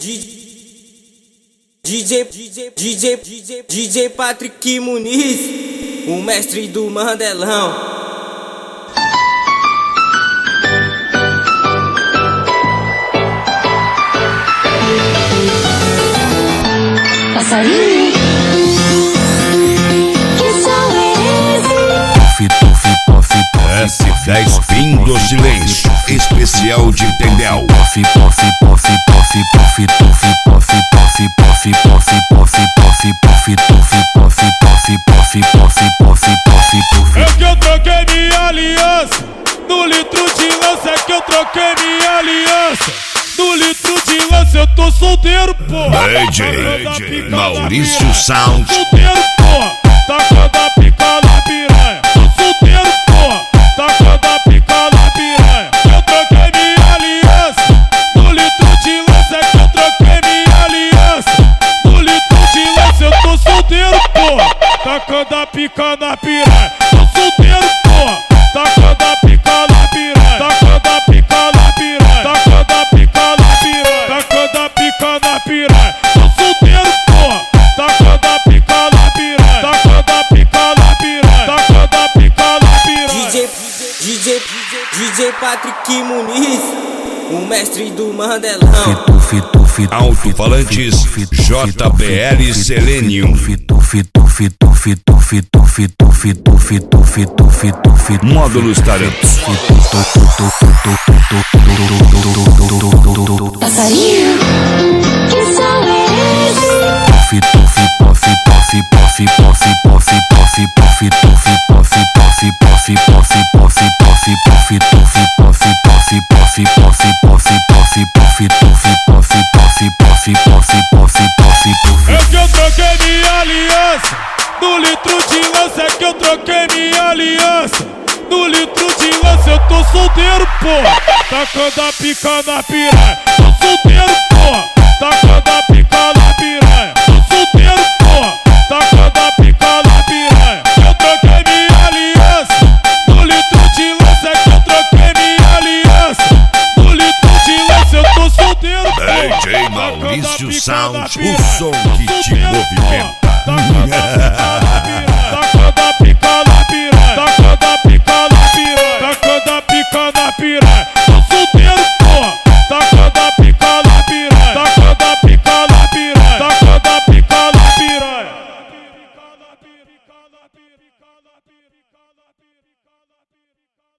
DJ Patrick Muniz, o mestre do Mandelão. Passarinho, que som é esse? S10 Fim do Silêncio, especial de Tendel. É que eu troquei minha aliança, no litro de lança é que eu troquei minha aliança. No litro de lança eu tô solteiro, porra. DJ Maurício Sound. Solteiro, porra, tacando a pica na piranha. Tô solteiro, porra, tacando a pica na piranha. Eu troquei minha aliança, no litro de lança é que eu troquei minha aliança. No litro de lança eu tô solteiro, porra, tacando a pica na piranha. Tô solteiro, porra, tacando a pica na piranha. Tacando a pica na piranha. Tacando a pica na piranha. Tacando a pica na piranha. Tô solteiro, porra, tacando a pica na piranha. Tacando a pica na piranha. Tacando a pica na piranha. DJ Patrick Muniz, o mestre do Mandelão. Alto-falantes JBL Selenium. Módulos Tarantos. Passarinho, que som é esse? É que eu troquei minha aliança, no litro de lança é que eu troquei minha aliança. No litro de lança eu tô solteiro, porra, tacando a pica na piranha. Tô solteiro, porra, tacando a pica na piranha. Tô solteiro, porra, tacando a pica na piranha. Eu troquei minha aliança, no litro de lança é que eu troquei minha aliança. No litro de lança eu tô solteiro, porra, DJ Maurício Sound, o som Tô que te solteiro, movimenta. tacando a pica na piranha. Tacando a pica na piranha. Tacando a pica na piranha.